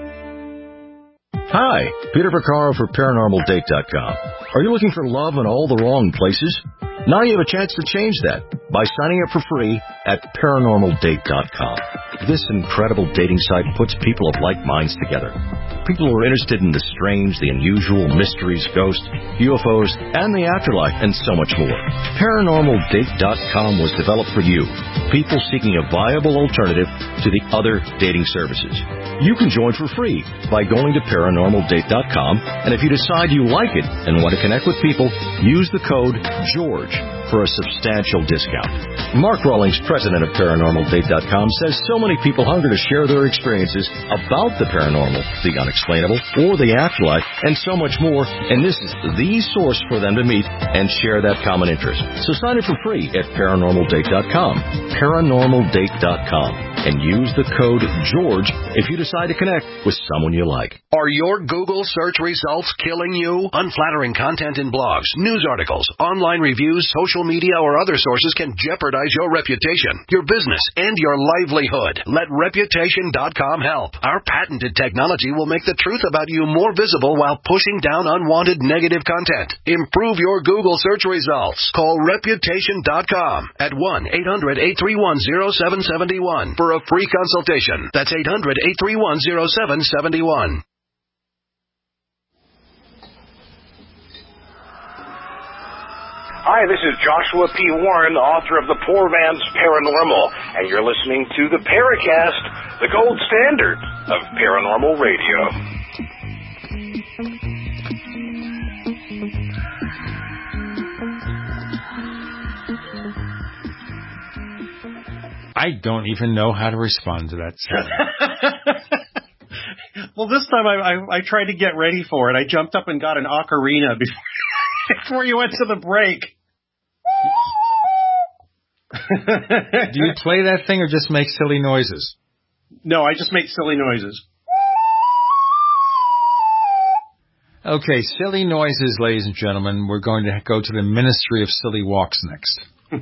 Hi, Peter Vaccaro for Paranormal Date dot com. Are you looking for love in all the wrong places? Now you have a chance to change that by signing up for free at Paranormal Date dot com. This incredible dating site puts people of like minds together. People who are interested in the strange, the unusual, mysteries, ghosts, U F Os, and the afterlife, and so much more. Paranormal Date dot com was developed for you, people seeking a viable alternative to the other dating services. You can join for free by going to Paranormal Date dot com, and if you decide you like it and want to connect with people, use the code GEORGE for a substantial discount. Mark Rawlings, president of Paranormal Date dot com, says so many people hunger to share their experiences about the paranormal, the unexplainable, or the afterlife, and so much more, and this is the source for them to meet and share that common interest. So sign up for free at Paranormal Date dot com, Paranormal Date dot com, and use the code GEORGE if you decide to connect with someone you like. Are your Google search results killing you? Unflattering content in blogs, news articles, online reviews, social media, or other sources can jeopardize your reputation, your business, and your livelihood. Let Reputation dot com help. Our patented technology will make the truth about you more visible while pushing down unwanted negative content. Improve your Google search results. Call Reputation dot com at one eight hundred eight three one oh seven seven one for a free consultation. That's eight hundred eight three one oh seven seven one. Hi, this is Joshua P. Warren, the author of The Poor Man's Paranormal, and you're listening to the Paracast, the gold standard of paranormal radio. I don't even know how to respond to that. Well, this time I, I, I tried to get ready for it. I jumped up and got an ocarina before, before you went to the break. Do you play that thing or just make silly noises? No, I just make silly noises. Okay, silly noises, ladies and gentlemen. We're going to go to the Ministry of Silly Walks next.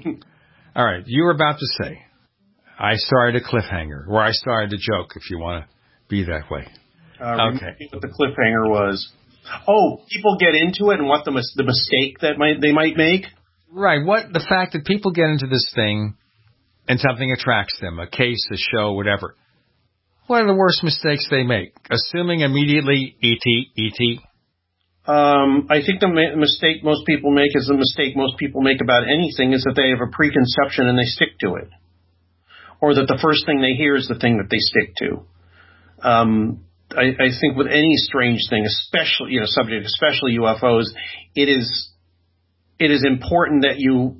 All right, you were about to say, I started a cliffhanger, or I started a joke, if you want to be that way. Uh, okay. What the cliffhanger was. Oh, people get into it and what the mis- the mistake that might they might make? Right. What the fact that people get into this thing and something attracts them, a case, a show, whatever. What are the worst mistakes they make? Assuming immediately E T, E T. Um, I think the ma- mistake most people make is the mistake most people make about anything is that they have a preconception and they stick to it. Or that the first thing they hear is the thing that they stick to. Um, I, I think with any strange thing, especially, you know, subject, especially U F Os, it is, it is important that you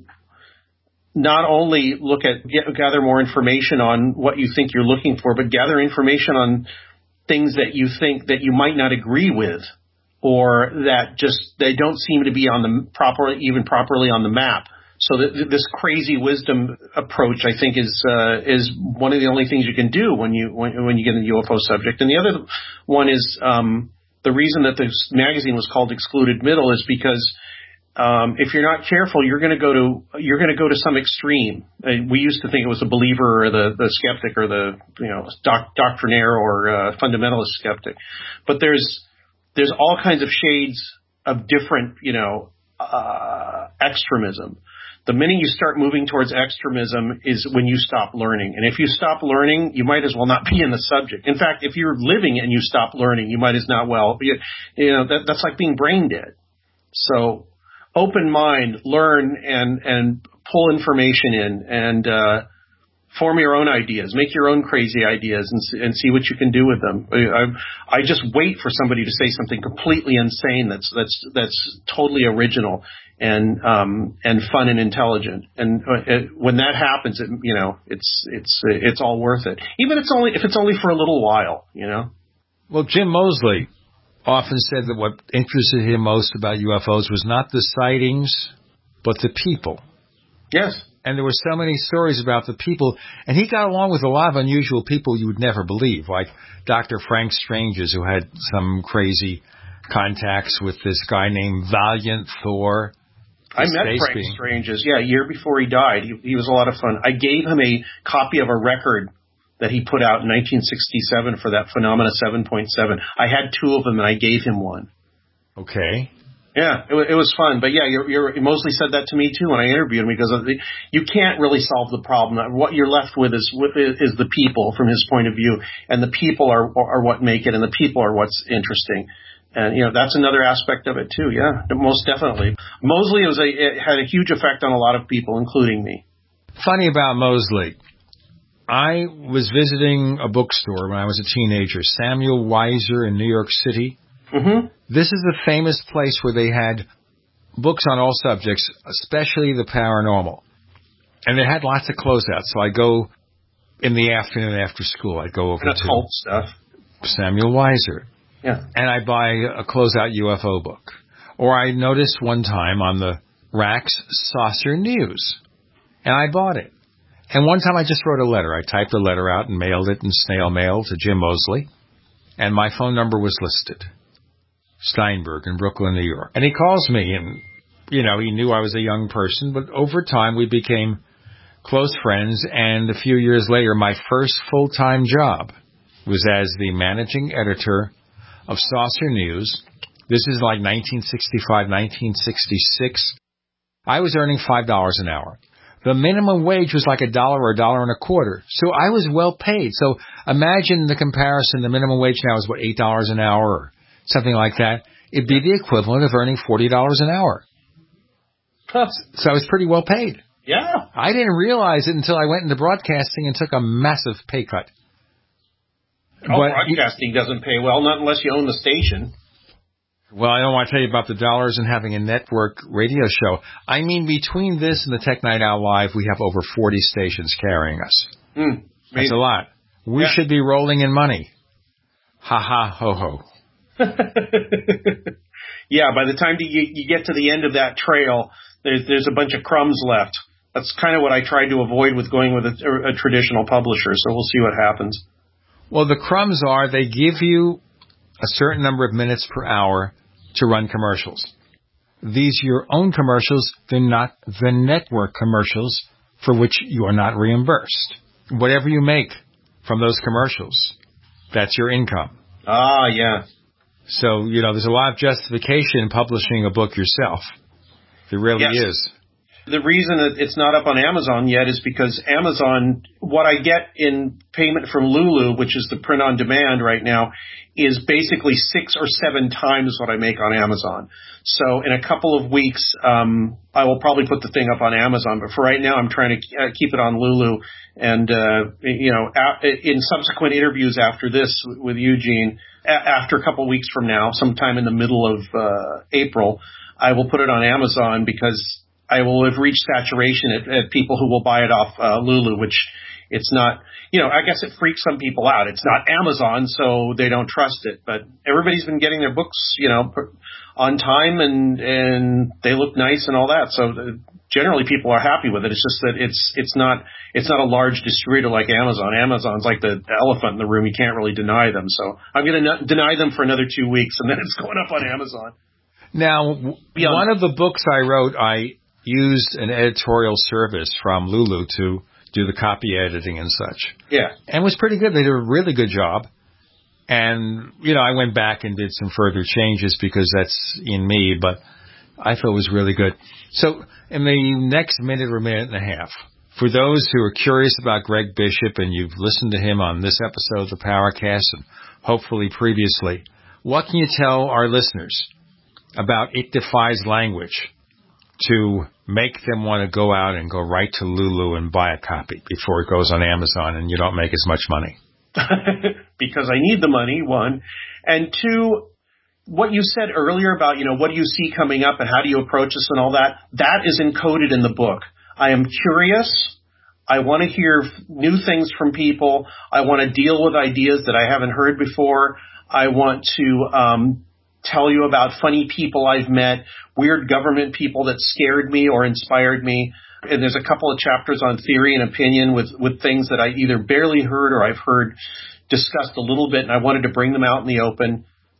not only look at, get, gather more information on what you think you're looking for, but gather information on things that you think that you might not agree with, or that just, they don't seem to be on the proper, even properly on the map. So that this crazy wisdom approach, I think, is uh, is one of the only things you can do when you when, when you get a U F O subject. And the other one is um, the reason that this magazine was called Excluded Middle is because um, if you're not careful, you're going to go to you're going to go to some extreme. Uh, we used to think it was the believer or the, the skeptic or the you know doc, doctrinaire or uh, fundamentalist skeptic, but there's there's all kinds of shades of different you know uh, extremism. The minute you start moving towards extremism is when you stop learning. And if you stop learning, you might as well not be in the subject. In fact, if you're living and you stop learning, you might as not well. You, you know, that, that's like being brain dead. So open mind, learn and, and pull information in and, uh, form your own ideas, make your own crazy ideas and, and see what you can do with them. I, I just wait for somebody to say something completely insane that's, that's, that's totally original and, um, and fun and intelligent. And it, when that happens, it, you know, it's, it's, it's all worth it. Even if it's only, if it's only for a little while, you know? Well, Jim Moseley often said that what interested him most about U F Os was not the sightings, but the people. Yes. And there were so many stories about the people, and he got along with a lot of unusual people you would never believe, like Doctor Frank Stranges, who had some crazy contacts with this guy named Valiant Thor. I met Space Frank being. Stranges, yeah, a year before he died. He, he was a lot of fun. I gave him a copy of a record that he put out in nineteen sixty-seven for that Phenomena seven point seven. I had two of them, and I gave him one. Okay. Yeah, it, it was fun. But yeah, you're, you're, Mosley said that to me too when I interviewed him, because you can't really solve the problem. What you're left with is is the people from his point of view, and the people are are what make it, and the people are what's interesting. And you know that's another aspect of it too. Yeah, most definitely. Mosley was a it had a huge effect on a lot of people, including me. Funny about Mosley. I was visiting a bookstore when I was a teenager, Samuel Weiser in New York City. Mm-hmm. This is a famous place where they had books on all subjects, especially the paranormal. And they had lots of closeouts. So I go in the afternoon after school. I go over That's to old stuff. Samuel Weiser. Yeah. And I buy a closeout U F O book. Or I noticed one time on the racks Saucer News. And I bought it. And one time I just wrote a letter. I typed a letter out and mailed it in snail mail to Jim Mosley. And my phone number was listed. Steinberg in Brooklyn, New York. And he calls me, and, you know, he knew I was a young person, but over time we became close friends, and a few years later, my first full-time job was as the managing editor of Saucer News. This is like nineteen sixty-five, nineteen sixty-six. I was earning five dollars an hour. The minimum wage was like a dollar or a dollar and a quarter. So I was well paid. So imagine the comparison. The minimum wage now is, what, eight dollars an hour or something like that. It'd be the equivalent of earning forty dollars an hour. Huh. So I was pretty well paid. Yeah. I didn't realize it until I went into broadcasting and took a massive pay cut. Oh, but broadcasting you, doesn't pay well, not unless you own the station. Well, I don't want to tell you about the dollars and having a network radio show. I mean, between this and the Tech Night Owl Live, we have over forty stations carrying us. Mm, That's a lot. We yeah. should be rolling in money. Ha ha ho ho. Yeah, by the time you, you get to the end of that trail, there's there's a bunch of crumbs left. That's kind of what I tried to avoid with going with a, a traditional publisher, so we'll see what happens. Well, the crumbs are they give you a certain number of minutes per hour to run commercials. These are your own commercials. They're not the network commercials for which you are not reimbursed. Whatever you make from those commercials, that's your income. Ah, yeah. So, you know, there's a lot of justification in publishing a book yourself. There really yes. is. The reason that it's not up on Amazon yet is because Amazon, what I get in payment from Lulu, which is the print on demand right now, is basically six or seven times what I make on Amazon. So in a couple of weeks, um, I will probably put the thing up on Amazon. But for right now, I'm trying to uh, keep it on Lulu. And, uh, you know, a- in subsequent interviews after this with Eugene, a- after a couple of weeks from now, sometime in the middle of uh, April, I will put it on Amazon because I will have reached saturation at, at people who will buy it off uh, Lulu, which it's not, you know, I guess it freaks some people out. It's not Amazon, so they don't trust it. But everybody's been getting their books, you know, on time, and and they look nice and all that. So generally people are happy with it. It's just that it's it's not it's not a large distributor like Amazon. Amazon's like the elephant in the room. You can't really deny them. So I'm going to n- deny them for another two weeks, and then it's going up on Amazon. Now, Beyond. one of the books I wrote, I used an editorial service from Lulu to do the copy editing and such. Yeah. And it was pretty good. They did a really good job. And, you know, I went back and did some further changes because that's in me, but I thought it was really good. So in the next minute or minute and a half, for those who are curious about Greg Bishop and you've listened to him on this episode of the Powercast and hopefully previously, what can you tell our listeners about It Defies Language to make them want to go out and go right to Lulu and buy a copy before it goes on Amazon and you don't make as much money? Because I need the money, one. And two, what you said earlier about, you know, what do you see coming up and how do you approach this and all that, that is encoded in the book. I am curious. I want to hear new things from people. I want to deal with ideas that I haven't heard before. I want to um tell you about funny people I've met, weird government people that scared me or inspired me. And there's a couple of chapters on theory and opinion with, with things that I either barely heard or I've heard discussed a little bit, and I wanted to bring them out in the open.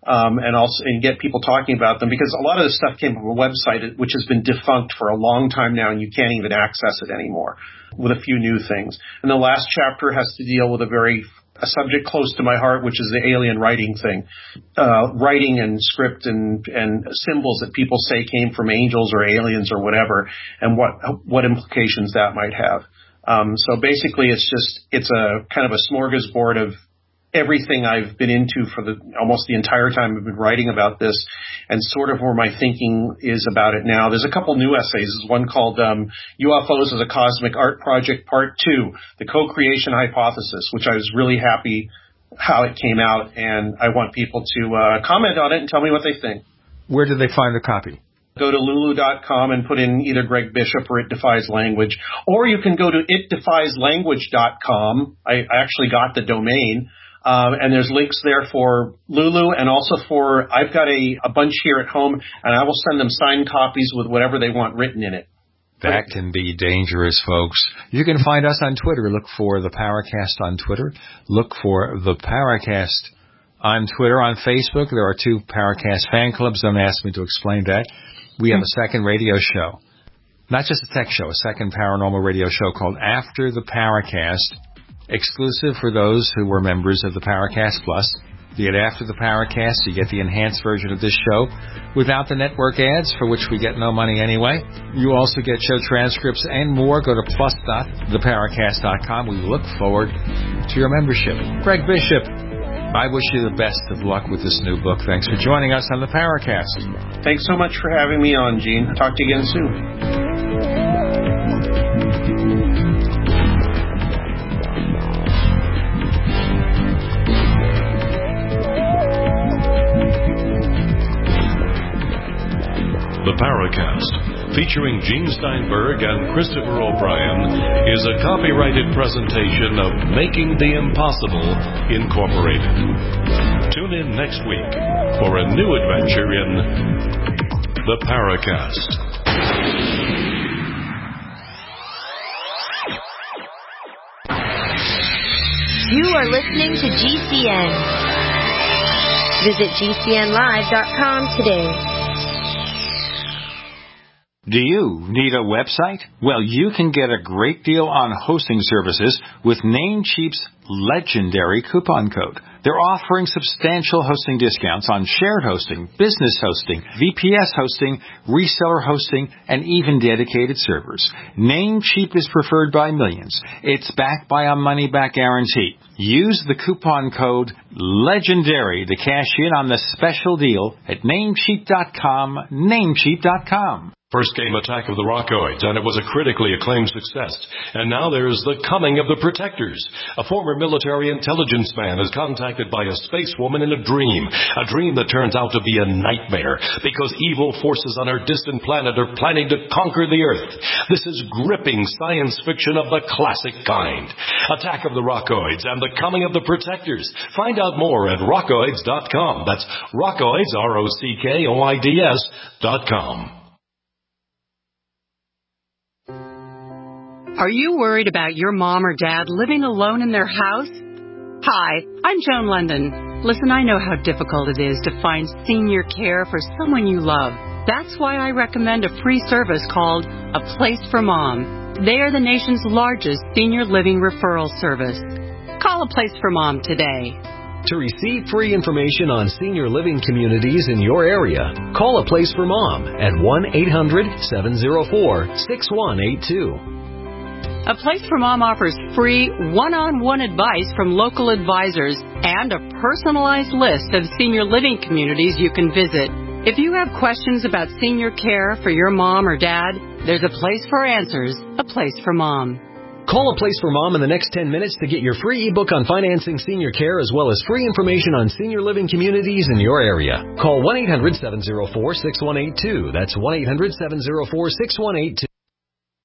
um, and also and get people talking about them, because a lot of this stuff came from a website which has been defunct for a long time now, and you can't even access it anymore, with a few new things. And the last chapter has to deal with a very a subject close to my heart, which is the alien writing thing, uh, writing and script and, and symbols that people say came from angels or aliens or whatever, and what, what implications that might have. Um, so basically it's just, it's a kind of a smorgasbord of everything I've been into for the almost the entire time I've been writing about this, and sort of where my thinking is about it now. There's a couple new essays. There's one called um, U F Os as a Cosmic Art Project, Part two, The Co-Creation Hypothesis, which I was really happy how it came out, and I want people to uh, comment on it and tell me what they think. Where do they find the copy? Go to lulu dot com and put in either Greg Bishop or It Defies Language, or you can go to it defies language dot com. I actually got the domain. Um, and there's links there for Lulu, and also for, I've got a, a bunch here at home, and I will send them signed copies with whatever they want written in it. That can be dangerous, folks. You can find us on Twitter. Look for the Paracast on Twitter. Look for the Paracast on Twitter. On Facebook, there are two Paracast fan clubs. Don't ask me to explain that. We have a second radio show. Not just a tech show, a second paranormal radio show called After the Paracast. Exclusive for those who were members of the Paracast Plus. You get After the Paracast, you get the enhanced version of this show without the network ads, for which we get no money anyway. You also get show transcripts and more. Go to plus dot the paracast dot com. We look forward to your membership. Greg Bishop, I wish you the best of luck with this new book. Thanks for joining us on the Paracast. Thanks so much for having me on, Gene. Talk to you again soon. The Paracast, featuring Gene Steinberg and Christopher O'Brien, is a copyrighted presentation of Making the Impossible, Incorporated. Tune in next week for a new adventure in The Paracast. You are listening to G C N. Visit G C N live dot com today. Do you need a website? Well, you can get a great deal on hosting services with Namecheap's legendary coupon code. They're offering substantial hosting discounts on shared hosting, business hosting, V P S hosting, reseller hosting, and even dedicated servers. Namecheap is preferred by millions. It's backed by a money-back guarantee. Use the coupon code LEGENDARY to cash in on the special deal at namecheap dot com, namecheap dot com. First came Attack of the Rockoids, and it was a critically acclaimed success. And now there's The Coming of the Protectors. A former military intelligence man is contacted by a space woman in a dream. A dream that turns out to be a nightmare, because evil forces on her distant planet are planning to conquer the Earth. This is gripping science fiction of the classic kind. Attack of the Rockoids and The Coming of the Protectors. Find out more at rockoids dot com. That's Rockoids, R O C K O I D S dot com. Are you worried about your mom or dad living alone in their house? Hi, I'm Joan London. Listen, I know how difficult it is to find senior care for someone you love. That's why I recommend a free service called A Place for Mom. They are the nation's largest senior living referral service. Call A Place for Mom today. To receive free information on senior living communities in your area, call A Place for Mom at one eight hundred seven oh four six one eight two. A Place for Mom offers free one-on-one advice from local advisors and a personalized list of senior living communities you can visit. If you have questions about senior care for your mom or dad, there's a place for answers, A Place for Mom. Call A Place for Mom in the next ten minutes to get your free ebook on financing senior care, as well as free information on senior living communities in your area. Call one eight hundred seven oh four six one eight two. That's one eight hundred seven oh four six one eight two.